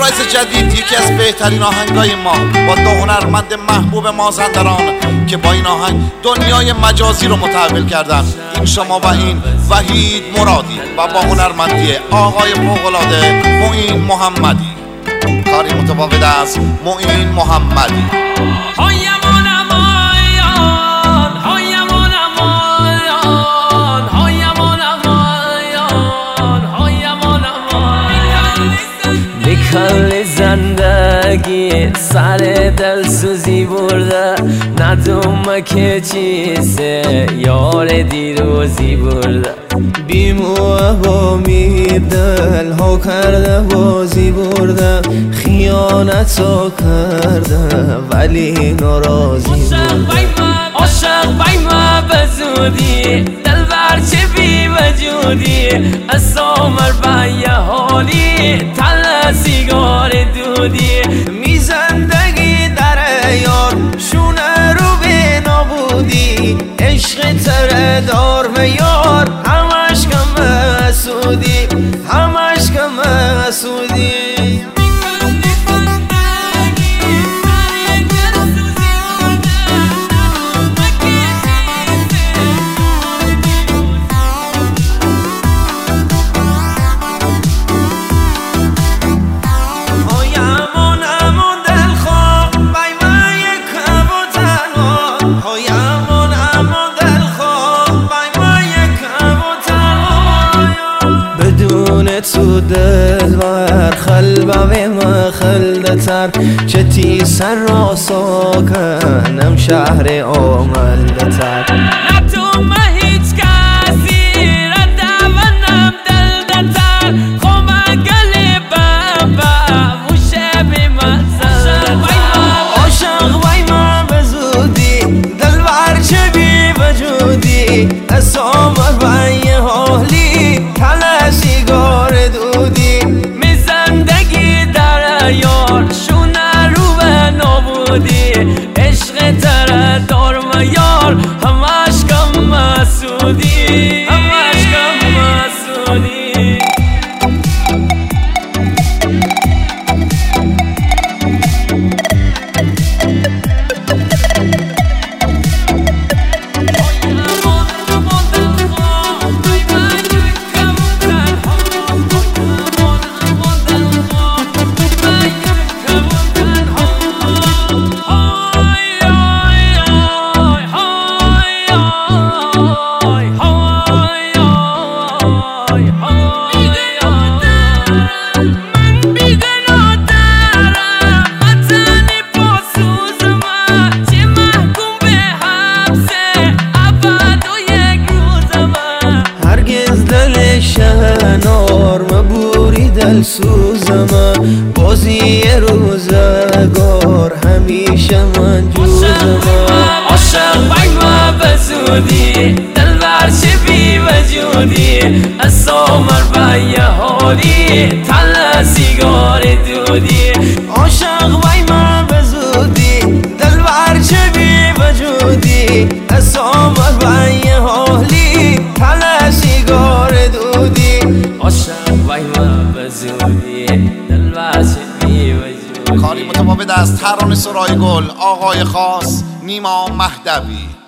سورپرایز جدید، یکی از بهترین آهنگای ما با دو هنرمند محبوب مازندران که با این آهنگ دنیای مجازی رو متحول کردن. این شما و این وحید مرادی و با هنرمندی آقای فوق‌العاده معین محمدی. کاری متفاوت از معین محمدی. کل زندگی سر دل سوزی برده، ندوم که چیزه یار دیروزی برده. بیموه و مید دل ها کرده بازی برده، خیانت ها کرده ولی ناراضی برده. عاشق بای ما بزودی دل برچه بی وجودی، از عمر بای حالی تل سیگار دودی. می زندگی در یار شونه رو به نابودی، عشق تره دار و یار همش کم حسودی، همش کم حسودی. تو دل بر خلبه ما خلدتر، چه تی سر را ساکنم شهر آملدتر. نتو ما هیچ کسی را دوانم دلدتر، خوما گلی بابا موشه بی مزر. عاشق بای ما بزودی دل برچه بی وجودی، از عمر بای حالی تل سیگار دودی. می زندگی در یار شونه رو به نابودی، عشق تره دار و یار همش کم مسودی، همش کم مسودی. شهنار مبوری دل سوزم، بازی روزگار همیشه من جوزم. عاشق بای ما بزودی دل برچه بی وجودی، از عمر بای حالی تل سیگار دودی. عاشق بای ما بزودی دل برچه بی وجودی، از عمر بای حالی تل سیگار دودی. عاشق بای ما بزودی دل برچه بی وجودی. کاری متفاوت از ترانه سرای گل آقای خاص نیما مهدوی.